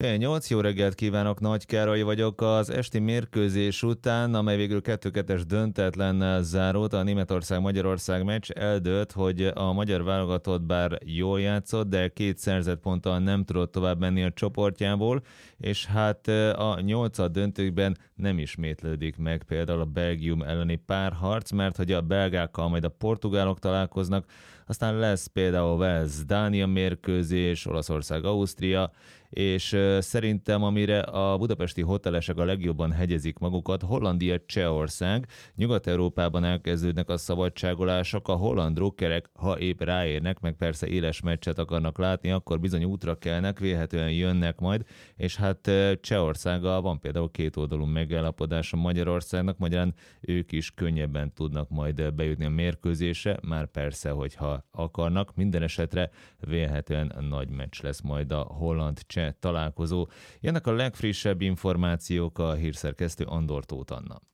Fél nyolc, jó reggelt kívánok, Nagy Károly vagyok. Az esti mérkőzés után, amely végül 2-2-es döntetlennel zárult, a Németország-Magyarország meccs eldőlt, hogy a magyar válogatott bár jól játszott, de két szerzett ponttal nem tudott tovább menni a csoportjából, és hát a nyolcad döntőkben nem ismétlődik meg például a Belgium elleni párharc, mert hogy a belgákkal majd a portugálok találkoznak, aztán lesz például Wales-Dánia mérkőzés, Olaszország-Ausztria, és szerintem amire a budapesti hotelesek a legjobban hegyezik magukat, Hollandia-Csehország. Nyugat-Európában elkezdődnek a szabadságolások, a holland drukkerek, ha épp ráérnek, meg persze éles meccset akarnak látni, akkor bizony útra kelnek, vélhetően jönnek majd, és hát Csehországgal van például kétoldalú megállapodás a Magyarországnak, magyarán ők is könnyebben tudnak majd bejutni a mérkőzésre, már persze, hogyha akarnak, minden esetre vélhetően nagy meccs lesz majd a holland-cseh találkozó. Jönnek a legfrissebb információk, a hírszerkesztő Andor Tóth Anna.